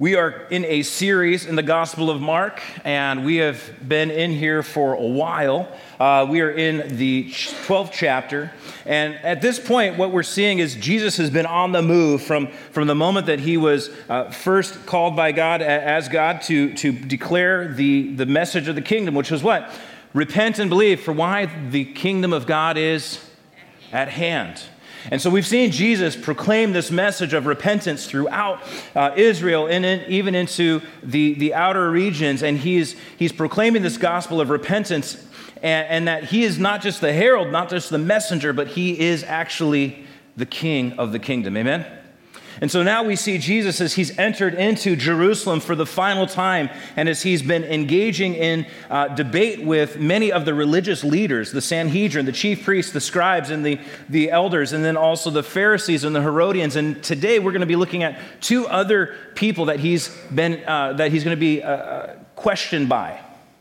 We are in a series in the Gospel of Mark, and we have been in here for a while. We are in the 12th chapter, and at this point, what we're seeing is Jesus has been on the move from the moment that he was first called by God as God to declare the message of the kingdom, which was what? Repent and believe, for why the kingdom of God is at hand. And so we've seen Jesus proclaim this message of repentance throughout Israel and even into the outer regions. And he's proclaiming this gospel of repentance and that he is not just the herald, not just the messenger, but he is actually the king of the kingdom. Amen? And so now we see Jesus as he's entered into Jerusalem for the final time, and as he's been engaging in debate with many of the religious leaders, the Sanhedrin, the chief priests, the scribes, and the elders, and then also the Pharisees and the Herodians. And today we're going to be looking at two other people that he's going to be questioned by,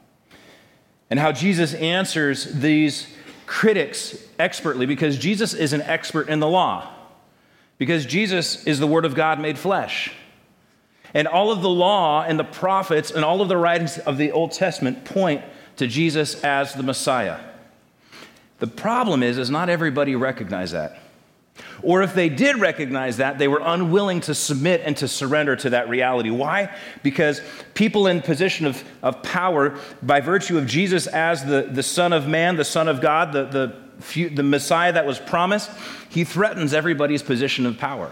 and how Jesus answers these critics expertly, because Jesus is an expert in the law. Because Jesus is the Word of God made flesh. And all of the law and the prophets and all of the writings of the Old Testament point to Jesus as the Messiah. The problem is not everybody recognized that. Or if they did recognize that, they were unwilling to submit and to surrender to that reality. Why? Because people in position of power, by virtue of Jesus as the Son of Man, the Son of God, the Messiah that was promised, he threatens everybody's position of power.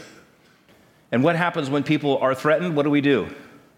And what happens when people are threatened? What do?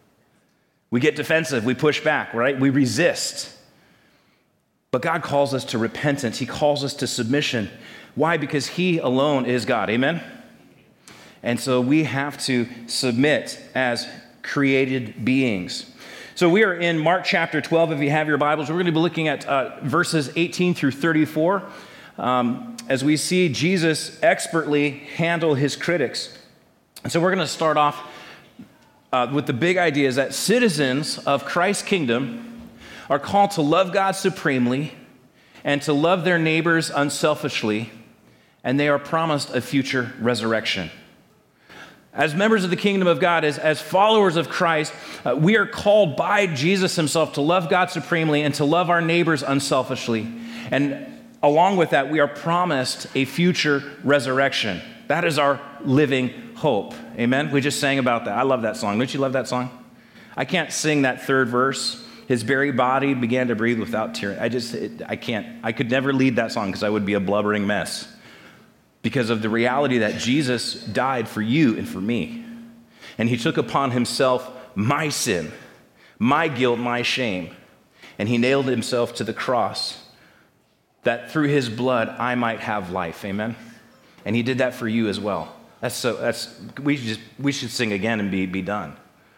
We get defensive, we push back, right? We resist. But God calls us to repentance. He calls us to submission. Why? Because he alone is God. Amen? And so we have to submit as created beings. So we are in Mark chapter 12, if you have your Bibles. We're going to be looking at verses 18 through 34 as we see Jesus expertly handle his critics. And so we're going to start off with the big idea is that citizens of Christ's kingdom are called to love God supremely and to love their neighbors unselfishly, and they are promised a future resurrection. As members of the kingdom of God, as followers of Christ, we are called by Jesus himself to love God supremely and to love our neighbors unselfishly. And along with that, we are promised a future resurrection. That is our living hope. Amen? We just sang about that. I love that song. Don't you love that song? I can't sing that third verse. His very body began to breathe without tears. I can't. I could never lead that song because I would be a blubbering mess. Because of the reality that Jesus died for you and for me. And he took upon himself my sin, my guilt, my shame. And he nailed himself to the cross that through his blood I might have life. Amen? And he did that for you as well. We should sing again and be done.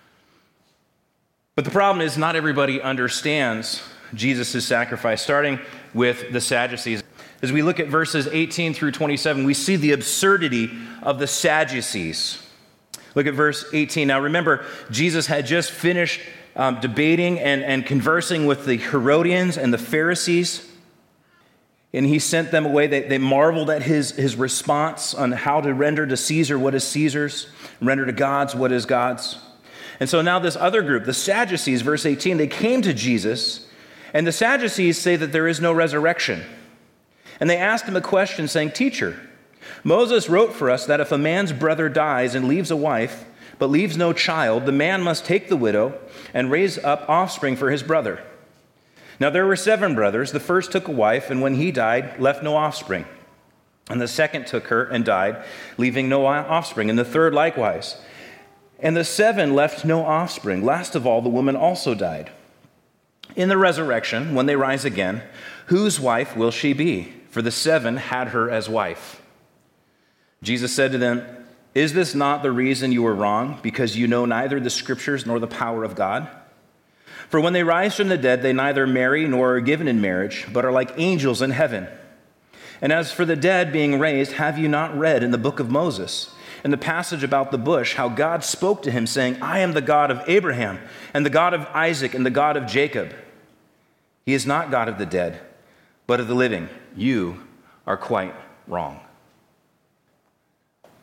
But the problem is not everybody understands Jesus' sacrifice, starting with the Sadducees. As we look at verses 18 through 27, we see the absurdity of the Sadducees. Look at verse 18. Now remember, Jesus had just finished debating and conversing with the Herodians and the Pharisees, and he sent them away. They marveled at his response on how to render to Caesar what is Caesar's, render to God's what is God's. And so now this other group, the Sadducees, verse 18, they came to Jesus, and the Sadducees say that there is no resurrection. And they asked him a question saying, "Teacher, Moses wrote for us that if a man's brother dies and leaves a wife, but leaves no child, the man must take the widow and raise up offspring for his brother. Now there were 7 brothers. The first took a wife, and when he died, left no offspring. And the second took her and died, leaving no offspring. And the third likewise. And the 7 left no offspring. Last of all, the woman also died. In the resurrection, when they rise again, whose wife will she be? For the 7 had her as wife." Jesus said to them, "Is this not the reason you were wrong, because you know neither the scriptures nor the power of God? For when they rise from the dead, they neither marry nor are given in marriage, but are like angels in heaven. And as for the dead being raised, have you not read in the book of Moses, in the passage about the bush, how God spoke to him, saying, 'I am the God of Abraham, and the God of Isaac, and the God of Jacob'? He is not God of the dead, but of the living. You are quite wrong."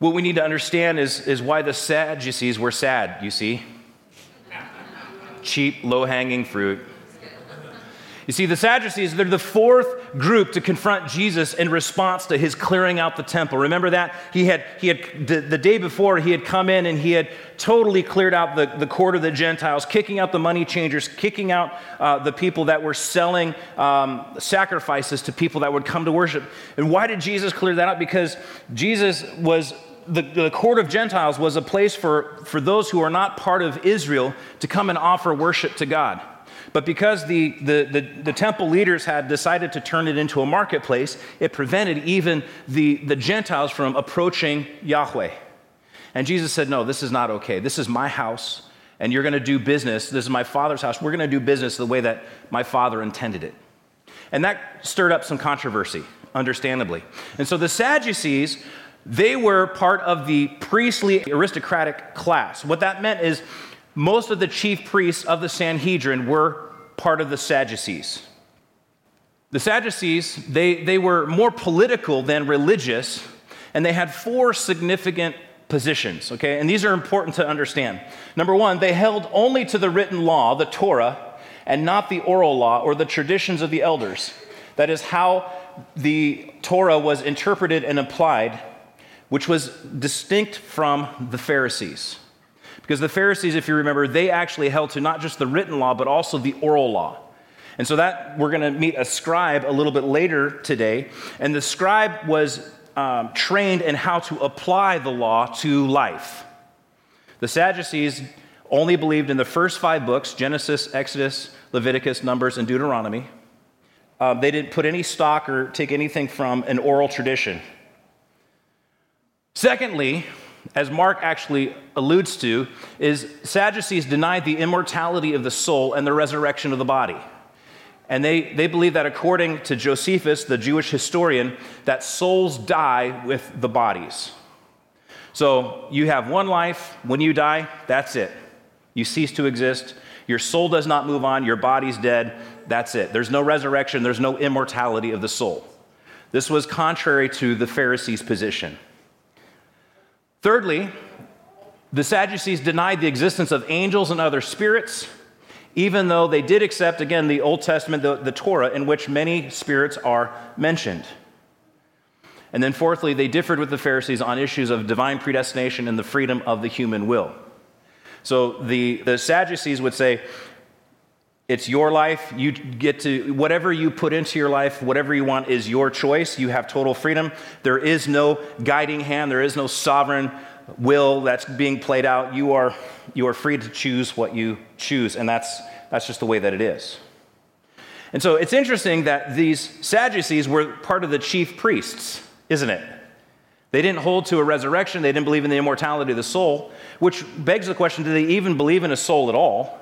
What we need to understand is why the Sadducees were sad, you see. Cheap, low-hanging fruit. You see, the Sadducees, they're the fourth group to confront Jesus in response to his clearing out the temple. Remember that? He had the day before, he had come in and he had totally cleared out the court of the Gentiles, kicking out the money changers, kicking out the people that were selling sacrifices to people that would come to worship. And why did Jesus clear that out? Because Jesus was, the court of Gentiles was a place for those who are not part of Israel to come and offer worship to God. But because the temple leaders had decided to turn it into a marketplace, it prevented even the Gentiles from approaching Yahweh. And Jesus said, no, this is not okay. This is my house, and you're going to do business. This is my Father's house. We're going to do business the way that my Father intended it. And that stirred up some controversy, understandably. And so the Sadducees, they were part of the priestly aristocratic class. What that meant is most of the chief priests of the Sanhedrin were part of the Sadducees. The Sadducees, they were more political than religious, and they had four significant positions, okay? And these are important to understand. Number one, they held only to the written law, the Torah, and not the oral law or the traditions of the elders. That is how the Torah was interpreted and applied, which was distinct from the Pharisees. Because the Pharisees, if you remember, they actually held to not just the written law, but also the oral law. And so that we're going to meet a scribe a little bit later today. And the scribe was trained in how to apply the law to life. The Sadducees only believed in the first 5 books, Genesis, Exodus, Leviticus, Numbers, and Deuteronomy. They didn't put any stock or take anything from an oral tradition. Secondly, as Mark actually alludes to, is Sadducees denied the immortality of the soul and the resurrection of the body. And they believe that according to Josephus, the Jewish historian, that souls die with the bodies. So you have one life. When you die, that's it. You cease to exist. Your soul does not move on. Your body's dead. That's it. There's no resurrection. There's no immortality of the soul. This was contrary to the Pharisees' position. Thirdly, the Sadducees denied the existence of angels and other spirits, even though they did accept, again, the Old Testament, the Torah, in which many spirits are mentioned. And then fourthly, they differed with the Pharisees on issues of divine predestination and the freedom of the human will. So the Sadducees would say, it's your life. You get to, whatever you put into your life, whatever you want is your choice. You have total freedom. There is no guiding hand. There is no sovereign will that's being played out. You are free to choose what you choose, and that's just the way that it is. And so it's interesting that these Sadducees were part of the chief priests, isn't it? They didn't hold to a resurrection. They didn't believe in the immortality of the soul, which begs the question, do they even believe in a soul at all?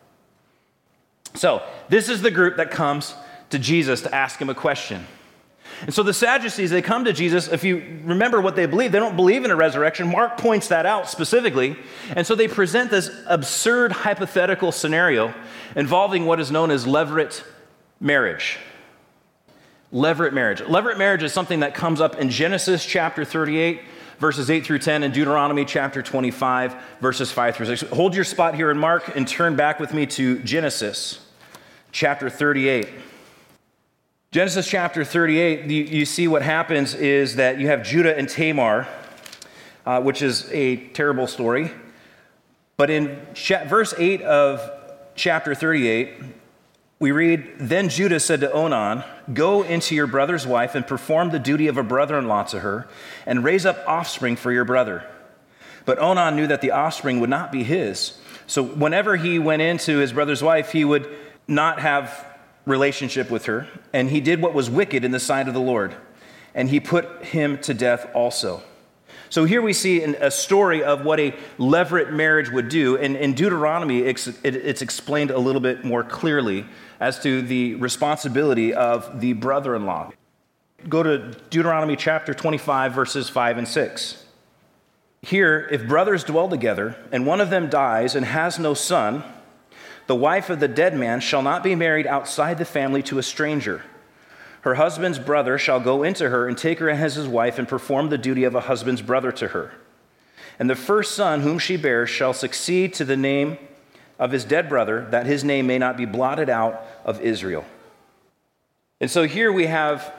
So this is the group that comes to Jesus to ask him a question. And so the Sadducees, they come to Jesus. If you remember what they believe, they don't believe in a resurrection. Mark points that out specifically. And so they present this absurd hypothetical scenario involving what is known as levirate marriage. Levirate marriage. Levirate marriage is something that comes up in Genesis chapter 38, verses 8 through 10, and Deuteronomy chapter 25, verses 5 through 6. Hold your spot here in Mark and turn back with me to Genesis chapter 38. Genesis chapter 38, you see what happens is that you have Judah and Tamar, which is a terrible story. But in verse 8 of chapter 38, we read, "Then Judah said to Onan, 'Go into your brother's wife and perform the duty of a brother-in-law to her, and raise up offspring for your brother.' But Onan knew that the offspring would not be his. So whenever he went into his brother's wife, he would not have relationship with her, and he did what was wicked in the sight of the Lord, and he put him to death also." So here we see a story of what a levirate marriage would do. And in Deuteronomy, it's explained a little bit more clearly as to the responsibility of the brother-in-law. Go to Deuteronomy chapter 25, verses 5 and 6. Here, if brothers dwell together, and one of them dies and has no son, the wife of the dead man shall not be married outside the family to a stranger. Her husband's brother shall go into her and take her as his wife and perform the duty of a husband's brother to her. And the first son whom she bears shall succeed to the name of his dead brother, that his name may not be blotted out of Israel. And so here we have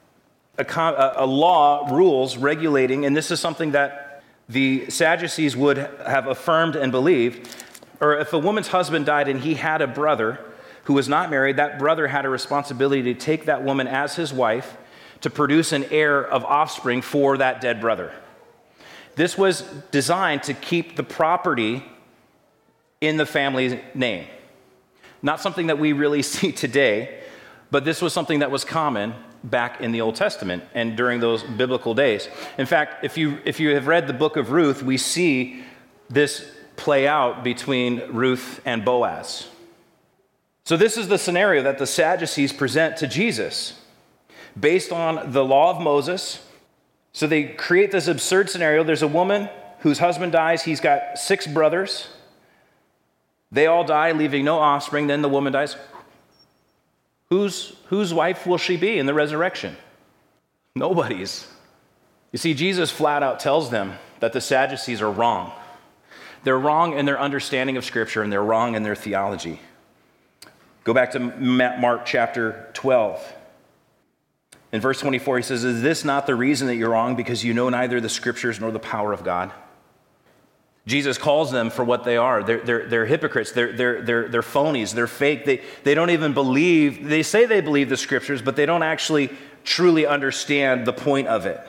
a law, rules regulating, and this is something that the Sadducees would have affirmed and believed, or if a woman's husband died and he had a brother who was not married, that brother had a responsibility to take that woman as his wife to produce an heir of offspring for that dead brother. This was designed to keep the property in the family's name. Not something that we really see today, but this was something that was common back in the Old Testament and during those biblical days. In fact, if you have read the book of Ruth, we see this play out between Ruth and Boaz. So this is the scenario that the Sadducees present to Jesus based on the law of Moses. So they create this absurd scenario. There's a woman whose husband dies. He's got 6 brothers. They all die, leaving no offspring. Then the woman dies. Whose wife will she be in the resurrection? Nobody's. You see, Jesus flat out tells them that the Sadducees are wrong. They're wrong in their understanding of Scripture, and they're wrong in their theology. Go back to Mark chapter 12. In verse 24, he says, "Is this not the reason that you're wrong, because you know neither the Scriptures nor the power of God?" Jesus calls them for what they are. They're hypocrites. They're phonies. They're fake. They don't even believe. They say they believe the Scriptures, but they don't actually truly understand the point of it.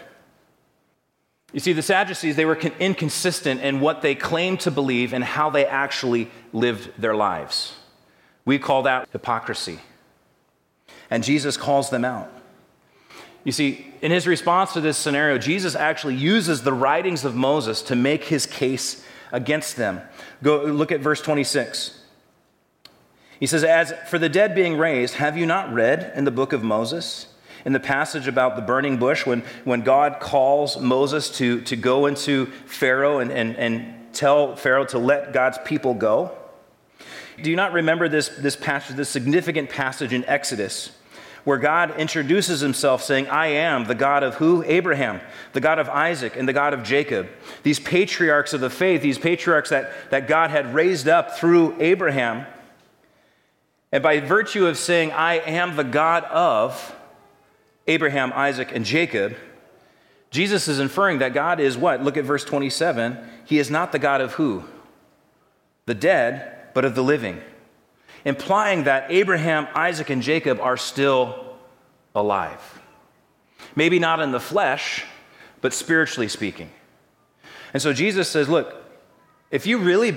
You see, the Sadducees, they were inconsistent in what they claimed to believe and how they actually lived their lives. We call that hypocrisy. And Jesus calls them out. You see, in his response to this scenario, Jesus actually uses the writings of Moses to make his case against them. Go look at verse 26. He says, "As for the dead being raised, have you not read in the book of Moses, in the passage about the burning bush, when God calls Moses to go into Pharaoh and tell Pharaoh to let God's people go? Do you not remember this passage, this significant passage in Exodus, where God introduces himself saying, 'I am the God of who? Abraham, the God of Isaac, and the God of Jacob.' These patriarchs of the faith, these patriarchs that God had raised up through Abraham. And by virtue of saying, 'I am the God of Abraham, Isaac, and Jacob,' Jesus is inferring that God is what? Look at verse 27. He is not the God of who? The dead, but of the living. Implying that Abraham, Isaac, and Jacob are still alive. Maybe not in the flesh, but spiritually speaking. And so Jesus says, look, if you really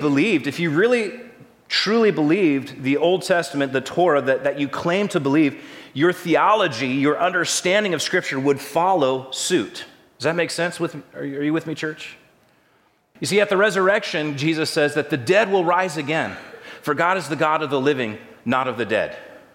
truly believed the Old Testament, the Torah that you claim to believe, your theology, your understanding of Scripture would follow suit. Does that make sense? Are you with me, church? You see, at the resurrection, Jesus says that the dead will rise again. For God is the God of the living, not of the dead.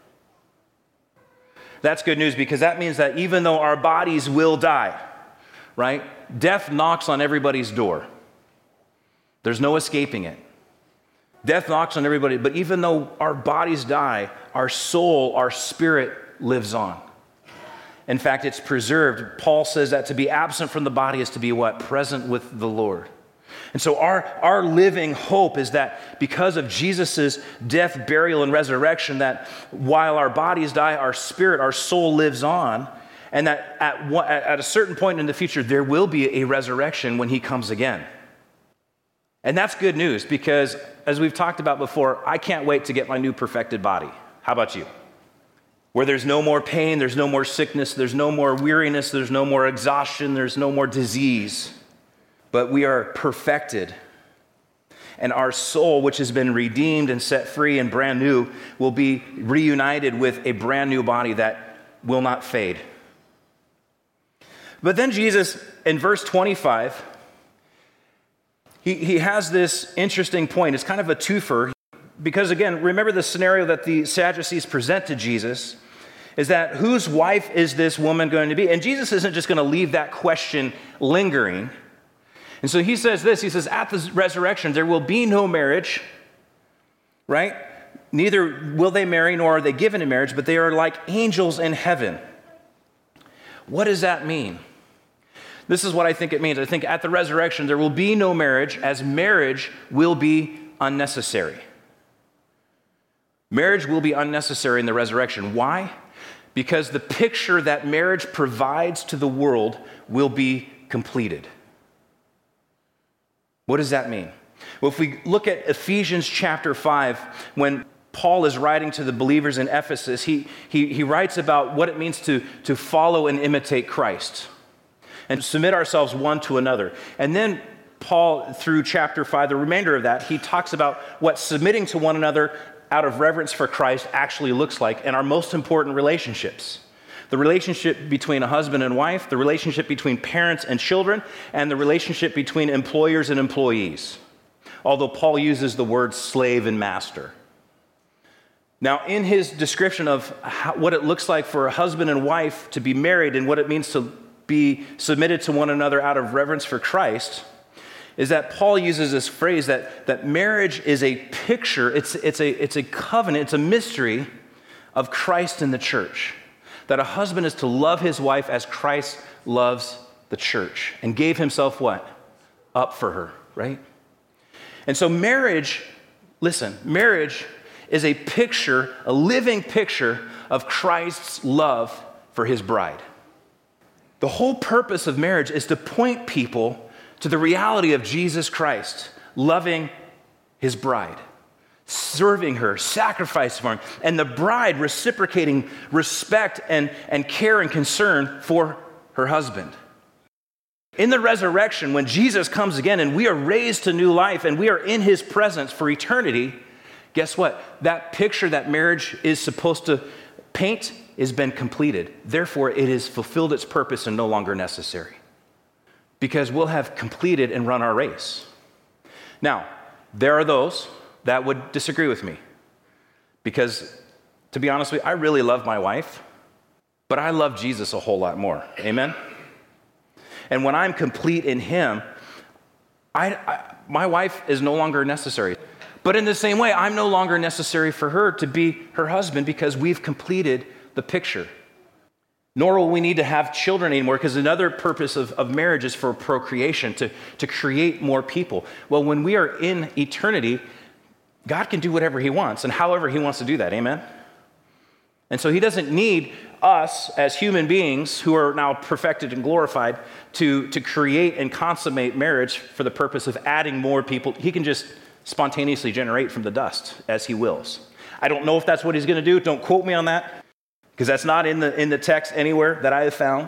That's good news, because that means that even though our bodies will die, right? Death knocks on everybody's door. There's no escaping it. Death knocks on everybody, but even though our bodies die, our soul, our spirit lives on. In fact, it's preserved. Paul says that to be absent from the body is to be what? Present with the Lord. And so our living hope is that because of Jesus' death, burial, and resurrection, that while our bodies die, our spirit, our soul lives on, and that at a certain point in the future, there will be a resurrection when he comes again. And that's good news, because as we've talked about before, I can't wait to get my new perfected body. How about you? Where there's no more pain, there's no more sickness, there's no more weariness, there's no more exhaustion, there's no more disease. But we are perfected. And our soul, which has been redeemed and set free and brand new, will be reunited with a brand new body that will not fade. But then Jesus, in verse 25, he has this interesting point. It's kind of a twofer. Because again, remember the scenario that the Sadducees present to Jesus is that whose wife is this woman going to be? And Jesus isn't just going to leave that question lingering. And so he says this, he says, at the resurrection, there will be no marriage, right? Neither will they marry nor are they given in marriage, but they are like angels in heaven. What does that mean? This is what I think it means. I think at the resurrection, there will be no marriage, as marriage will be unnecessary. Marriage will be unnecessary in the resurrection. Why? Because the picture that marriage provides to the world will be completed. What does that mean? Well, if we look at Ephesians chapter 5, when Paul is writing to the believers in Ephesus, he writes about what it means to follow and imitate Christ and submit ourselves one to another. And then Paul, through chapter 5, the remainder of that, he talks about what submitting to one another out of reverence for Christ actually looks like in our most important relationships. The relationship between a husband and wife, the relationship between parents and children, and the relationship between employers and employees. Although Paul uses the words slave and master. Now, in his description of what it looks like for a husband and wife to be married and what it means to be submitted to one another out of reverence for Christ, is that Paul uses this phrase that marriage is a picture, it's a covenant, it's a mystery of Christ in the church. That a husband is to love his wife as Christ loves the church and gave himself what? Up for her, right? And so marriage is a picture, a living picture of Christ's love for his bride. The whole purpose of marriage is to point people to the reality of Jesus Christ loving his bride, serving her, sacrificing for her, and the bride reciprocating respect and care and concern for her husband. In the resurrection, when Jesus comes again and we are raised to new life and we are in his presence for eternity, guess what? That picture that marriage is supposed to paint has been completed. Therefore, it has fulfilled its purpose and no longer necessary. Because we'll have completed and run our race. Now, there are those that would disagree with me. Because, to be honest with you, I really love my wife, but I love Jesus a whole lot more. Amen? And when I'm complete in him, my wife is no longer necessary. But in the same way, I'm no longer necessary for her to be her husband because we've completed the picture. Nor will we need to have children anymore because another purpose of marriage is for procreation, to create more people. Well, when we are in eternity, God can do whatever he wants and however he wants to do that, amen? And so he doesn't need us as human beings who are now perfected and glorified to create and consummate marriage for the purpose of adding more people. He can just spontaneously generate from the dust as he wills. I don't know if that's what he's going to do. Don't quote me on that. Because that's not in the text anywhere that I have found.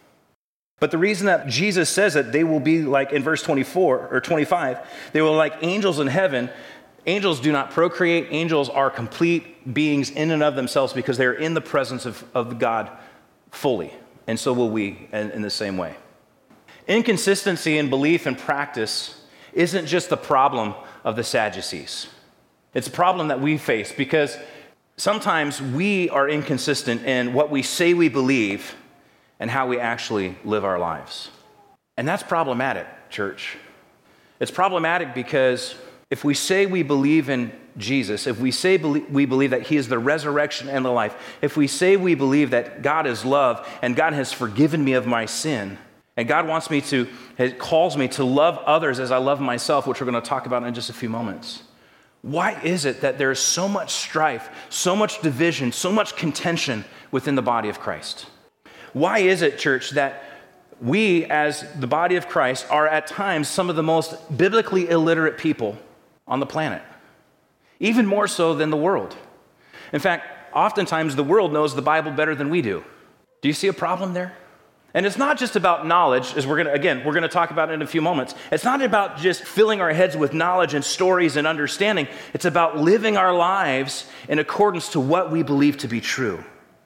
But the reason that Jesus says that they will be like in verse 24 or 25, they will like angels in heaven. Angels do not procreate. Angels are complete beings in and of themselves because they're in the presence of God fully. And so will we in the same way. Inconsistency in belief and practice isn't just the problem of the Sadducees. It's a problem that we face because sometimes we are inconsistent in what we say we believe and how we actually live our lives. And that's problematic, church. It's problematic because if we say we believe in Jesus, if we say we believe that he is the resurrection and the life, if we say we believe that God is love and God has forgiven me of my sin, and God calls me to love others as I love myself, which we're going to talk about in just a few moments. Why is it that there is so much strife, so much division, so much contention within the body of Christ? Why is it, church, that we as the body of Christ are at times some of the most biblically illiterate people on the planet? Even more so than the world. In fact, oftentimes the world knows the Bible better than we do. Do you see a problem there? And it's not just about knowledge, as we're going to talk about it in a few moments. It's not about just filling our heads with knowledge and stories and understanding. It's about living our lives in accordance to what we believe to be true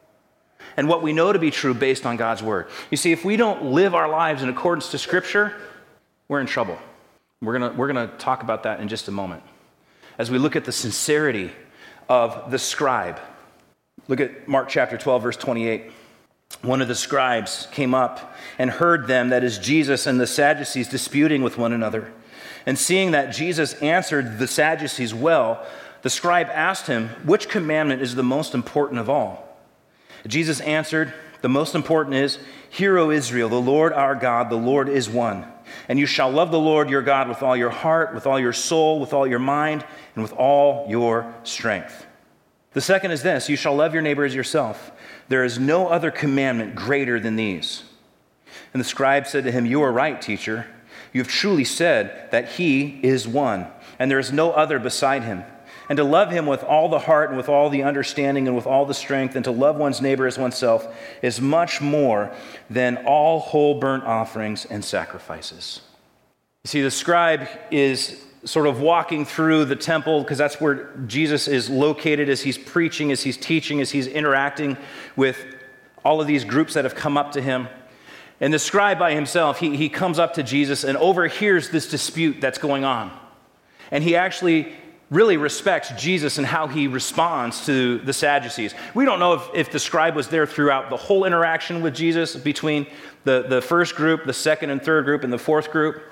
and what we know to be true based on God's word. You see, if we don't live our lives in accordance to Scripture, we're in trouble. We're going to talk about that in just a moment. As we look at the sincerity of the scribe. Look at Mark chapter 12, verse 28. One of the scribes came up and heard them, that is Jesus and the Sadducees, disputing with one another. And seeing that Jesus answered the Sadducees well, the scribe asked him, which commandment is the most important of all? Jesus answered, The most important is, Hear, O Israel, the Lord our God, the Lord is one. And you shall love the Lord your God with all your heart, with all your soul, with all your mind, and with all your strength. The second is this, you shall love your neighbor as yourself. There is no other commandment greater than these. And the scribe said to him, You are right, teacher. You have truly said that he is one, and there is no other beside him. And to love him with all the heart and with all the understanding and with all the strength, and to love one's neighbor as oneself is much more than all whole burnt offerings and sacrifices. You see, the scribe is sort of walking through the temple because that's where Jesus is located as he's preaching, as he's teaching, as he's interacting with all of these groups that have come up to him. And the scribe by himself, he comes up to Jesus and overhears this dispute that's going on. And he actually really respects Jesus and how he responds to the Sadducees. We don't know if the scribe was there throughout the whole interaction with Jesus between the first group, the second and third group, and the fourth group.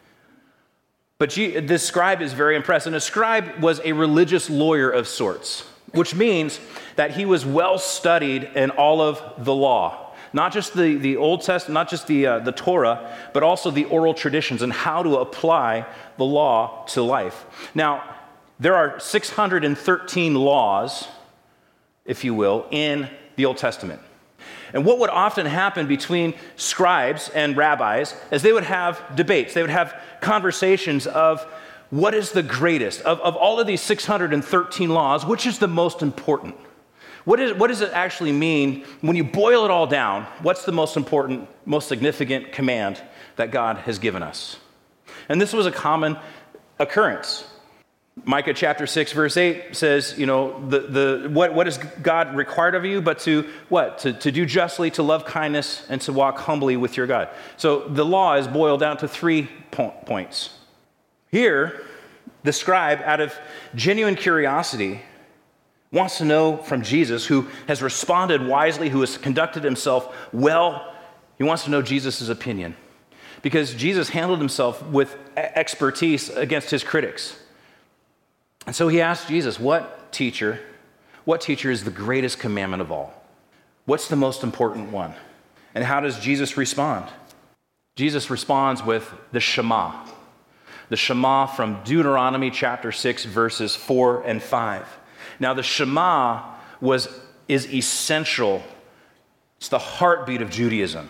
But this scribe is very impressed. And a scribe was a religious lawyer of sorts, which means that he was well studied in all of the law. Not just the Old Testament, not just the Torah, but also the oral traditions and how to apply the law to life. Now, there are 613 laws, if you will, in the Old Testament. And what would often happen between scribes and rabbis is they would have debates. They would have conversations of what is the greatest. Of all of these 613 laws, which is the most important? What does it actually mean when you boil it all down? What's the most important, most significant command that God has given us? And this was a common occurrence. Micah chapter 6, verse 8 says, what is God required of you but to what? To do justly, to love kindness, and to walk humbly with your God. So the law is boiled down to 3 points. Here, the scribe, out of genuine curiosity, wants to know from Jesus, who has responded wisely, who has conducted himself well. He wants to know Jesus' opinion. Because Jesus handled himself with expertise against his critics. And so he asked Jesus, what teacher is the greatest commandment of all? What's the most important one? And how does Jesus respond? Jesus responds with the Shema. The Shema from Deuteronomy chapter 6, verses 4 and 5. Now the Shema is essential. It's the heartbeat of Judaism.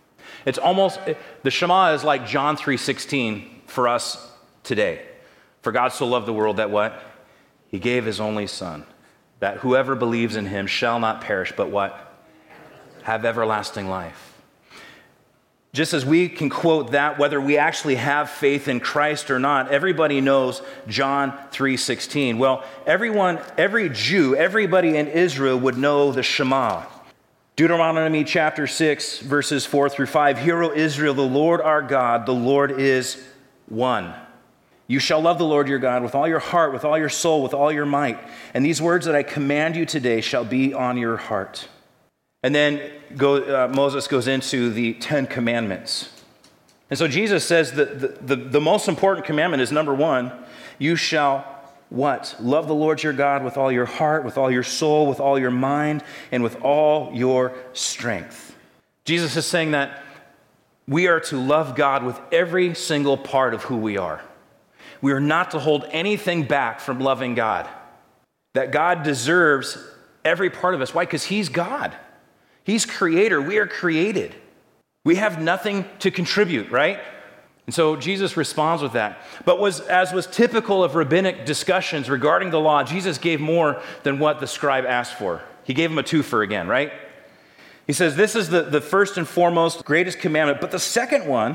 The Shema is like John 3:16 for us today. For God so loved the world that what? He gave his only son, that whoever believes in him shall not perish, but what? Have everlasting life. Just as we can quote that, whether we actually have faith in Christ or not, everybody knows John 3:16. Well, every Jew, everybody in Israel would know the Shema. Deuteronomy chapter 6, verses 4 through 5. Hear, O Israel, the Lord our God, the Lord is one. You shall love the Lord your God with all your heart, with all your soul, with all your might. And these words that I command you today shall be on your heart. And then Moses goes into the 10 commandments. And so Jesus says that the most important commandment is number 1, you shall what? Love the Lord your God with all your heart, with all your soul, with all your mind, and with all your strength. Jesus is saying that we are to love God with every single part of who we are. We are not to hold anything back from loving God. That God deserves every part of us. Why? Because he's God. He's creator. We are created. We have nothing to contribute, right? And so Jesus responds with that. But as was typical of rabbinic discussions regarding the law, Jesus gave more than what the scribe asked for. He gave him a twofer again, right? He says, this is the first and foremost greatest commandment. But the second one,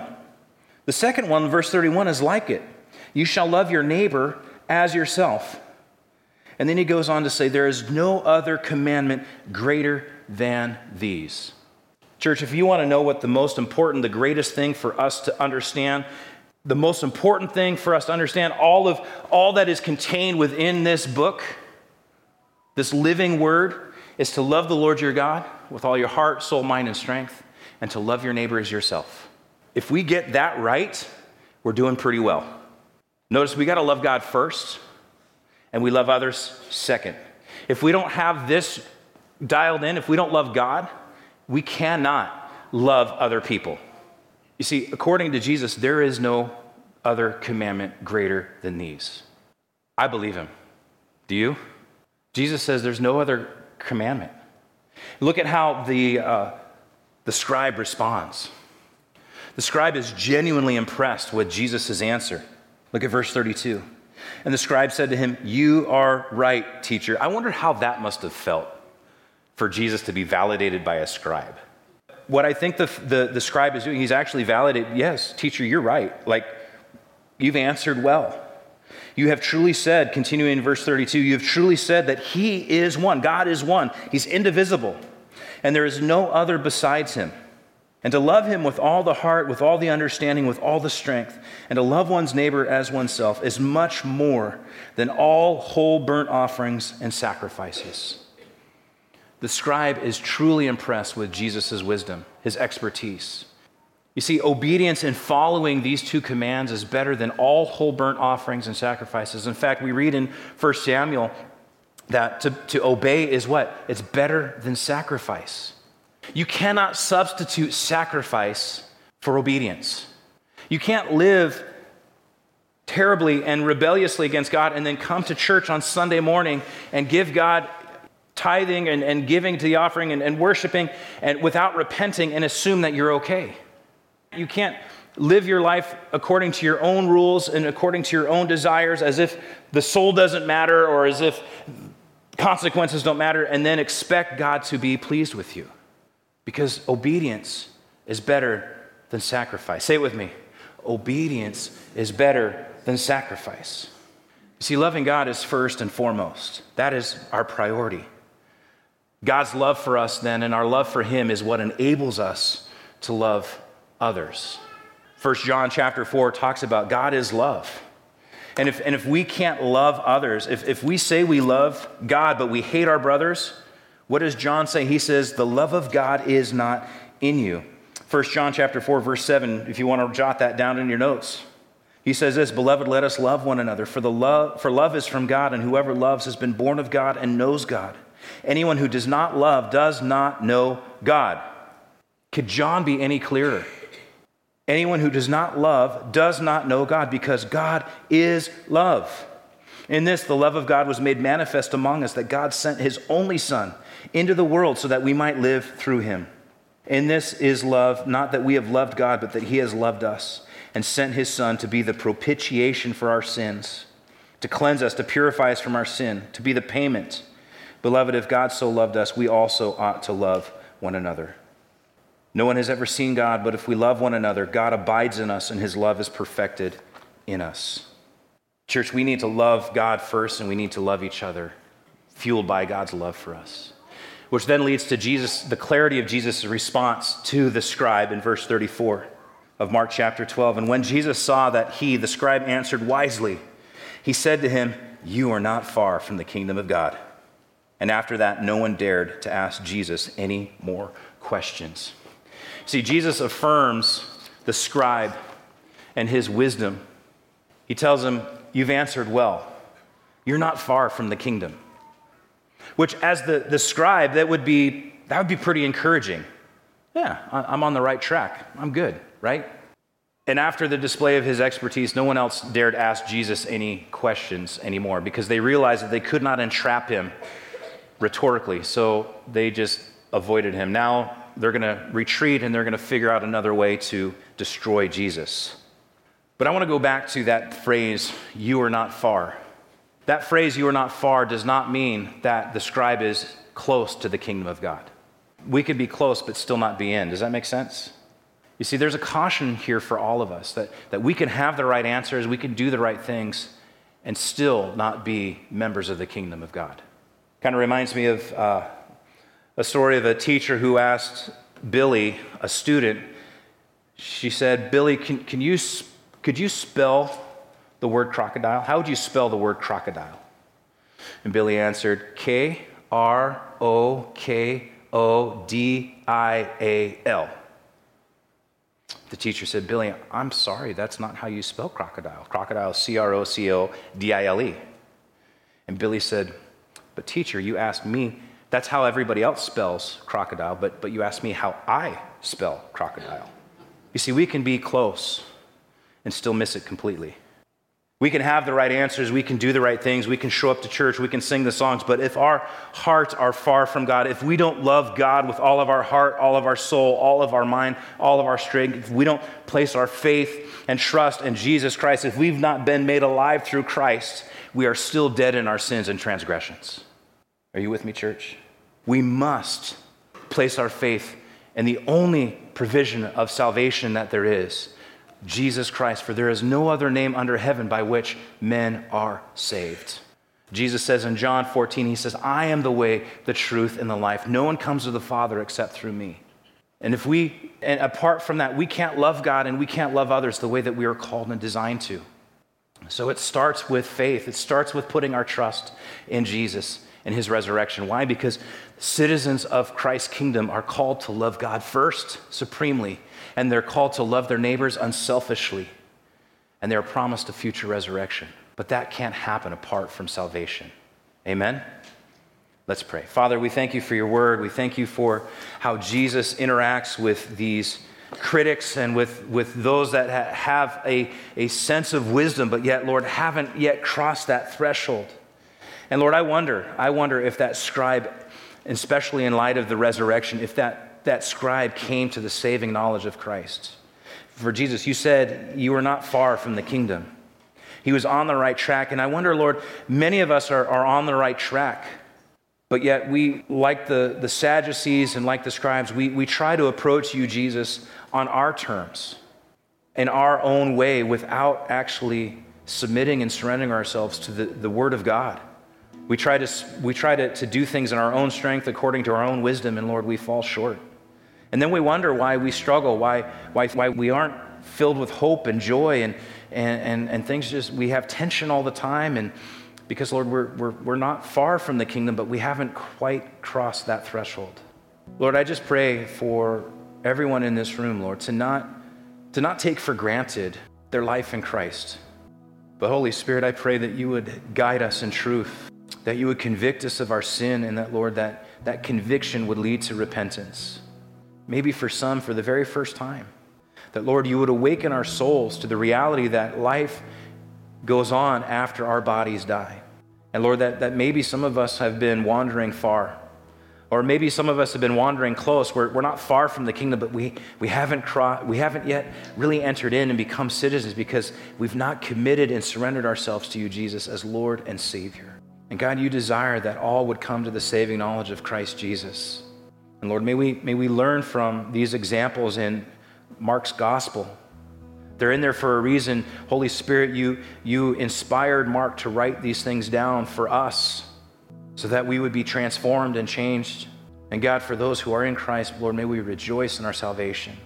verse 31, is like it. You shall love your neighbor as yourself. And then he goes on to say, there is no other commandment greater than these. Church, if you want to know what the most important, the greatest thing for us to understand, the most important thing for us to understand, all that is contained within this book, this living word, is to love the Lord your God with all your heart, soul, mind, and strength, and to love your neighbor as yourself. If we get that right, we're doing pretty well. Notice we got to love God first, and we love others second. If we don't have this dialed in, if we don't love God, We cannot love other people. You see, according to Jesus, there is no other commandment greater than these. I believe him. Do you? Jesus says there's no other commandment. Look at how the scribe responds. The scribe is genuinely impressed with Jesus' answer. Look at verse 32. And the scribe said to him, "You are right, teacher." I wonder how that must have felt for Jesus to be validated by a scribe. What I think the scribe is doing, he's actually validated, yes, teacher, you're right. Like, you've answered well. You have truly said, continuing in verse 32, you have truly said that he is one. God is one. He's indivisible. And there is no other besides him. And to love him with all the heart, with all the understanding, with all the strength, and to love one's neighbor as oneself is much more than all whole burnt offerings and sacrifices. The scribe is truly impressed with Jesus' wisdom, his expertise. You see, obedience in following these two commands is better than all whole burnt offerings and sacrifices. In fact, we read in 1 Samuel that to obey is what? It's better than sacrifice. You cannot substitute sacrifice for obedience. You can't live terribly and rebelliously against God and then come to church on Sunday morning and give God tithing and giving to the offering and worshiping and without repenting and assume that you're okay. You can't live your life according to your own rules and according to your own desires as if the soul doesn't matter or as if consequences don't matter and then expect God to be pleased with you. Because obedience is better than sacrifice. Say it with me. Obedience is better than sacrifice. You see, loving God is first and foremost. That is our priority. God's love for us then and our love for him is what enables us to love others. 1 John chapter 4 talks about God is love. And if we can't love others, if we say we love God but we hate our brothers, what does John say? He says, the love of God is not in you. 1 John chapter 4, verse 7, if you want to jot that down in your notes. He says this, "Beloved, let us love one another, for love is from God, and whoever loves has been born of God and knows God. Anyone who does not love does not know God." Could John be any clearer? Anyone who does not love does not know God, because God is love. In this, the love of God was made manifest among us, that God sent his only Son into the world so that we might live through him. In this is love, not that we have loved God, but that he has loved us and sent his Son to be the propitiation for our sins, to cleanse us, to purify us from our sin, to be the payment. Beloved, if God so loved us, we also ought to love one another. No one has ever seen God, but if we love one another, God abides in us and his love is perfected in us. Church, we need to love God first and we need to love each other, fueled by God's love for us. Which then leads to Jesus, the clarity of Jesus' response to the scribe in verse 34 of Mark chapter 12. And when Jesus saw that he, the scribe, answered wisely, he said to him, "You are not far from the kingdom of God." And after that, no one dared to ask Jesus any more questions. See, Jesus affirms the scribe and his wisdom. He tells him, "You've answered well. You're not far from the kingdom." Which, as the scribe, that would be pretty encouraging. Yeah, I'm on the right track. I'm good, right? And after the display of his expertise, no one else dared ask Jesus any questions anymore because they realized that they could not entrap him rhetorically, so they just avoided him. Now they're going to retreat and they're going to figure out another way to destroy Jesus. But I want to go back to that phrase, "You are not far." That phrase, "you are not far," does not mean that the scribe is close to the kingdom of God. We could be close but still not be in. Does that make sense? You see, there's a caution here for all of us that we can have the right answers, we can do the right things, and still not be members of the kingdom of God. Kind of reminds me of a story of a teacher who asked Billy, a student, she said, "Billy, could you spell the word crocodile? How would you spell the word crocodile?" And Billy answered, "Krokodial." The teacher said, "Billy, I'm sorry, that's not how you spell crocodile. Crocodile is Crocodile. And Billy said, "But teacher, you asked me That's how everybody else spells crocodile, but you ask me how I spell crocodile. You see, we can be close and still miss it completely. We can have the right answers, we can do the right things, we can show up to church, we can sing the songs, but if our hearts are far from God, if we don't love God with all of our heart, all of our soul, all of our mind, all of our strength, if we don't place our faith and trust in Jesus Christ, if we've not been made alive through Christ, we are still dead in our sins and transgressions. Are you with me, church? We must place our faith in the only provision of salvation that there is, Jesus Christ, for there is no other name under heaven by which men are saved. Jesus says in John 14, he says, I am the way, the truth, and the life. No one comes to the Father except through me. And apart from that, we can't love God and we can't love others the way that we are called and designed to. So it starts with faith. It starts with putting our trust in Jesus and his resurrection. Why? Because citizens of Christ's kingdom are called to love God first, supremely, and they're called to love their neighbors unselfishly, and they're promised a future resurrection. But that can't happen apart from salvation. Amen? Let's pray. Father, we thank you for your word. We thank you for how Jesus interacts with these critics and with those that have a sense of wisdom, but yet, Lord, haven't yet crossed that threshold. And Lord, I wonder if that scribe, especially in light of the resurrection, if that scribe came to the saving knowledge of Christ. For Jesus, you said you were not far from the kingdom. He was on the right track. And I wonder, Lord, many of us are on the right track, but yet we, like the Sadducees and like the scribes, we try to approach you, Jesus, on our terms, in our own way, without actually submitting and surrendering ourselves to the Word of God. We try to do things in our own strength according to our own wisdom, and Lord, we fall short. And then we wonder why we struggle, why we aren't filled with hope and joy, and things just, we have tension all the time, and because Lord, we're not far from the kingdom, but we haven't quite crossed that threshold. Lord, I just pray for everyone in this room, Lord, to not take for granted their life in Christ. But Holy Spirit, I pray that you would guide us in truth, that you would convict us of our sin, and that, Lord, that conviction would lead to repentance. Maybe for some, for the very first time. That, Lord, you would awaken our souls to the reality that life goes on after our bodies die. And Lord, that maybe some of us have been wandering far. Or maybe some of us have been wandering close. We're not far from the kingdom, but we haven't yet really entered in and become citizens because we've not committed and surrendered ourselves to you, Jesus, as Lord and Savior. And God, you desire that all would come to the saving knowledge of Christ Jesus. And Lord, may we learn from these examples in Mark's gospel. They're in there for a reason. Holy Spirit, you inspired Mark to write these things down for us so that we would be transformed and changed. And God, for those who are in Christ, Lord, may we rejoice in our salvation.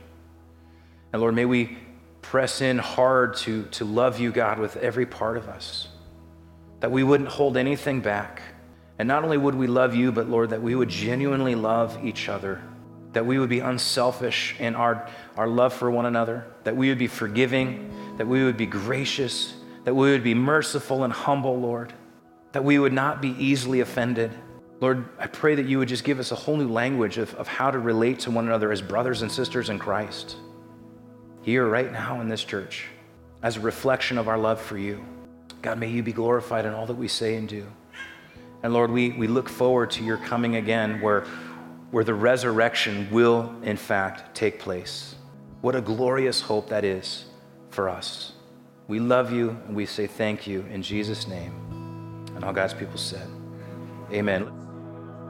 And Lord, may we press in hard to love you, God, with every part of us, that we wouldn't hold anything back. And not only would we love you, but Lord, that we would genuinely love each other, that we would be unselfish in our love for one another, that we would be forgiving, that we would be gracious, that we would be merciful and humble, Lord, that we would not be easily offended. Lord, I pray that you would just give us a whole new language of how to relate to one another as brothers and sisters in Christ, here right now in this church, as a reflection of our love for you. God, may you be glorified in all that we say and do. And Lord, we look forward to your coming again where the resurrection will, in fact, take place. What a glorious hope that is for us. We love you and we say thank you in Jesus' name. And all God's people said, amen.